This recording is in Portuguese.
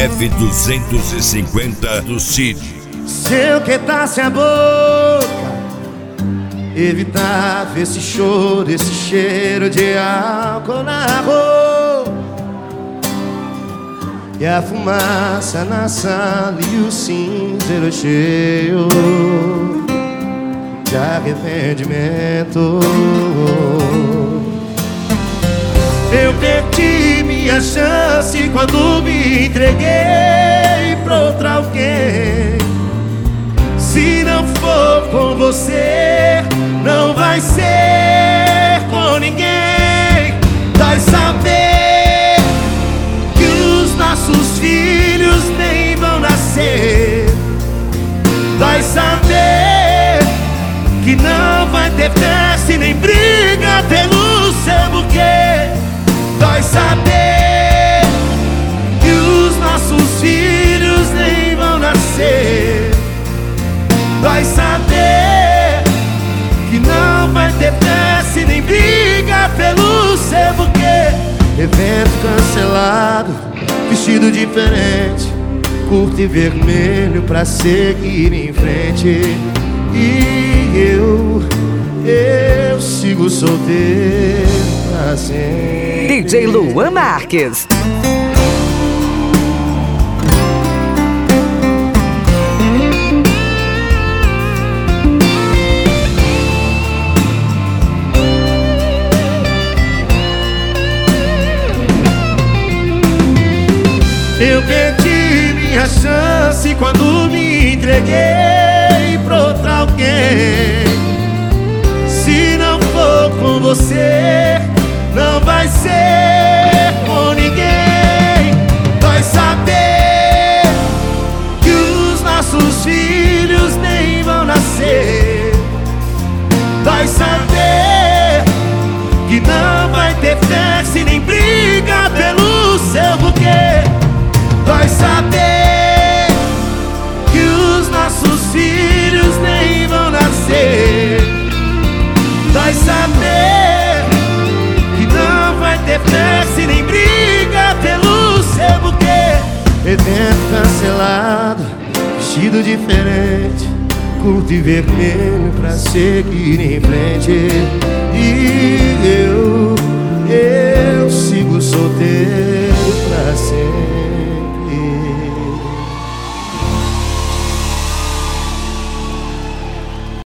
F250 do Cid. Se eu quietasse a boca, evitava esse choro, esse cheiro de álcool na roupa, e a fumaça na sala e o cinzeiro cheio de arrependimento. Eu perdi minha chance quando me entreguei pra outra alguém. Se não for com você, não vai ser com ninguém. Dói saber que os nossos filhos nem vão nascer. Dói saber que não vai ter festa e nem briga pelo seu buquê. Dói saber que os nossos filhos nem vão nascer. Dói saber que não vai ter festa e nem briga pelo seu buquê. Evento cancelado, vestido diferente, curto e vermelho pra seguir em frente. E eu sigo solteiro pra sempre. DJ Luan Marques. Eu perdi minha chance quando me entreguei pra outra alguém. Se não for com você, não vai ser com ninguém. Dói saber que os nossos filhos nem vão nascer. Dói saber que não vai ter festa e nem briga pelo seu buquê. Dói saber que os nossos filhos nem vão nascer. Dói saber que não vai ter festa e nem briga pelo seu buquê. Evento cancelado, vestido diferente, curto e vermelho pra seguir em frente. E eu